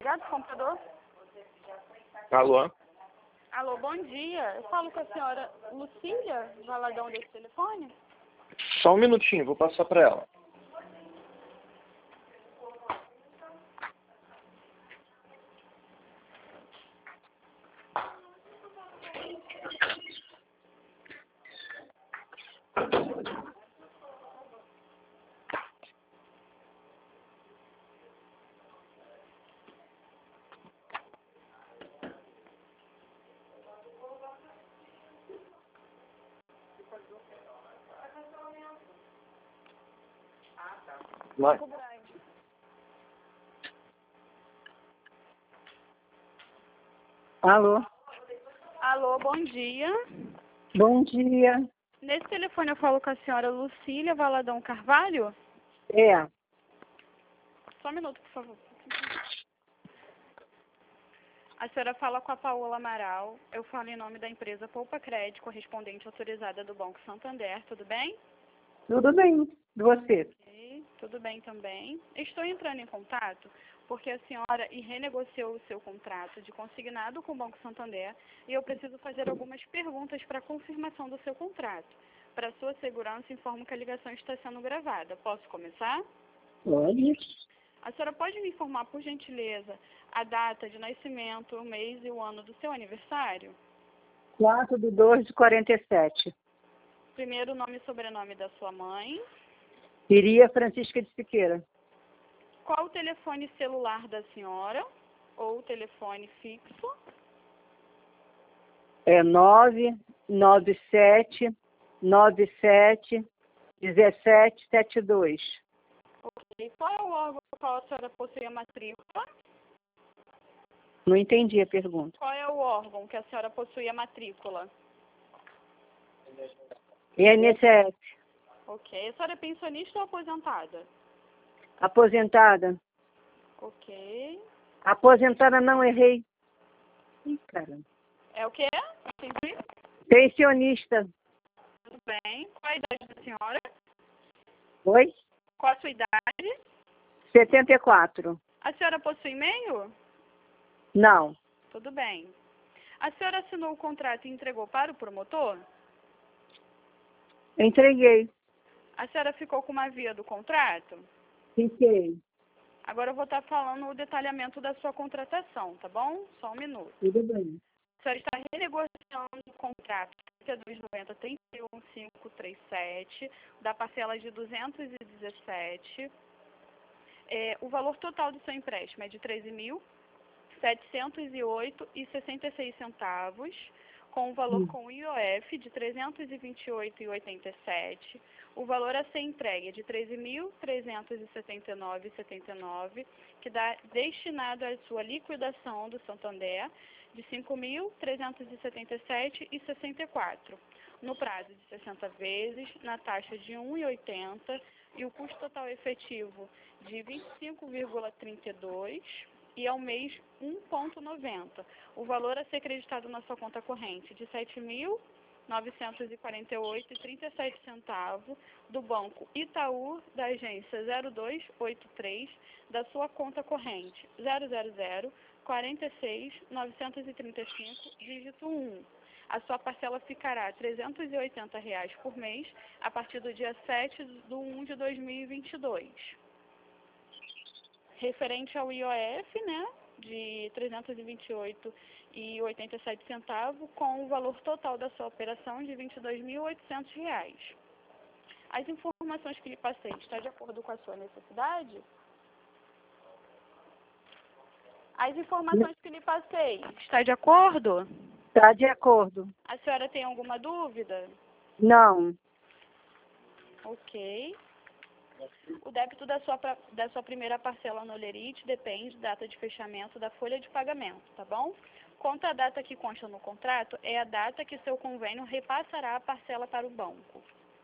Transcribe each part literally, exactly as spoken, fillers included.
ligado, computador? Alô? Alô, bom dia. Eu falo com a senhora Lucília, Valadão desse telefone? Só um minutinho, vou passar para ela. Vai. Alô? Alô, bom dia. Bom dia. Nesse telefone eu falo com a senhora Lucília Valadão Carvalho? É. Só um minuto, por favor. A senhora fala com a Paola Amaral. Eu falo em nome da empresa Poupa Crédito, correspondente autorizada do Banco Santander. Tudo bem? Tudo bem. E você? Ok, tudo bem também. Estou entrando em contato porque a senhora renegociou o seu contrato de consignado com o Banco Santander e eu preciso fazer algumas perguntas para confirmação do seu contrato. Para sua segurança, informo que a ligação está sendo gravada. Posso começar? Pode. A senhora pode me informar, por gentileza, a data de nascimento, o mês e o ano do seu aniversário? quatro de dois de quarenta e sete. Primeiro, nome e sobrenome da sua mãe. Iria Francisca de Siqueira. Qual o telefone celular da senhora? Ou telefone fixo? É nove nove sete nove sete um sete sete dois. Ok. Qual é o órgão ao qual a senhora possui a matrícula? Não entendi a pergunta. Qual é o órgão que a senhora possui a matrícula? I N S S. Ok. A senhora é pensionista ou aposentada? Aposentada. Ok. Aposentada não, errei. Ih, caramba. É o quê? Entendi. Pensionista. Tudo bem. Qual a idade da senhora? Oi? Qual a sua idade? setenta e quatro. A senhora possui e-mail? Não. Tudo bem. A senhora assinou o contrato e entregou para o promotor? Entreguei. A senhora ficou com uma via do contrato? Fiquei. Agora eu vou estar falando o detalhamento da sua contratação, tá bom? Só um minuto. Tudo bem. A senhora está renegociando o contrato trinta e dois noventa, trinta e um mil quinhentos e trinta e sete, da parcela de duzentos e dezessete. É, o valor total do seu empréstimo é de treze mil setecentos e oito reais e sessenta e seis centavos, com o valor com I O F de trezentos e vinte e oito reais e oitenta e sete centavos. O valor a ser entregue é de treze mil trezentos e setenta e nove reais e setenta e nove centavos, que dá destinado à sua liquidação do Santander de cinco mil trezentos e setenta e sete reais e sessenta e quatro centavos, no prazo de sessenta vezes, na taxa de um real e oitenta centavos, e o custo total efetivo de vinte e cinco vírgula trinta e dois e ao mês um vírgula noventa. O valor a ser creditado na sua conta corrente de sete mil novecentos e quarenta e oito reais e trinta e sete centavos do Banco Itaú, da agência zero dois oito três, da sua conta corrente zero zero zero quarenta e seis novecentos e trinta e cinco, dígito um. A sua parcela ficará trezentos e oitenta reais por mês a partir do dia sete de um de dois mil e vinte e dois. Referente ao I O F, né, de trezentos e vinte e oito reais e oitenta e sete centavos, com o valor total da sua operação de vinte e dois mil e oitocentos reais. As informações que lhe passei, está de acordo com a sua necessidade? As informações que lhe passei, está de acordo? Está de acordo. A senhora tem alguma dúvida? Não. Ok. O débito da sua, da sua primeira parcela no Olerite depende da data de fechamento da folha de pagamento, tá bom? Quanto à data que consta no contrato, é a data que seu convênio repassará a parcela para o banco.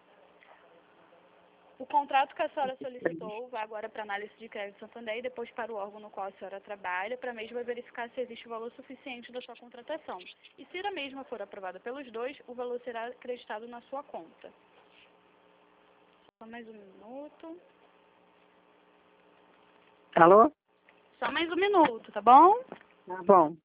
O contrato que a senhora solicitou vai agora para análise de crédito Santander e depois para o órgão no qual a senhora trabalha, para a mesma verificar se existe valor suficiente da sua contratação. E se a mesma for aprovada pelos dois, o valor será acreditado na sua conta. Só mais um minuto. Alô? Só mais um minuto, tá bom? Tá bom.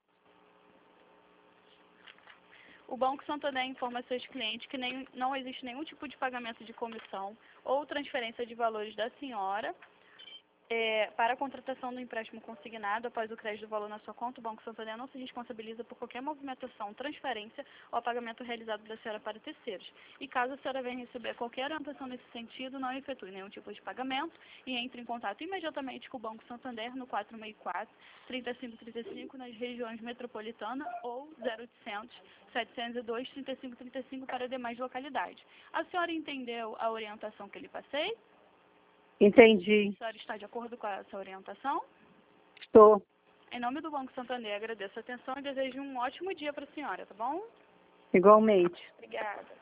O Banco Santander informa seus clientes que nem, não existe nenhum tipo de pagamento de comissão ou transferência de valores da senhora é, para a contratação do empréstimo consignado após o crédito do valor na sua conta. O Banco Santander não se responsabiliza por qualquer movimentação, transferência ou pagamento realizado da senhora para terceiros. E caso a senhora venha receber qualquer orientação nesse sentido, não efetue nenhum tipo de pagamento e entre em contato imediatamente com o Banco Santander no quatro seis quatro, três cinco três cinco nas regiões metropolitana ou zero oitocentos, setecentos e dois, trinta e cinco trinta e cinco para demais localidades. A senhora entendeu a orientação que lhe passei? Entendi. A senhora está de acordo com essa orientação? Estou. Em nome do Banco Santander, agradeço a atenção e desejo um ótimo dia para a senhora, tá bom? Igualmente. Obrigada.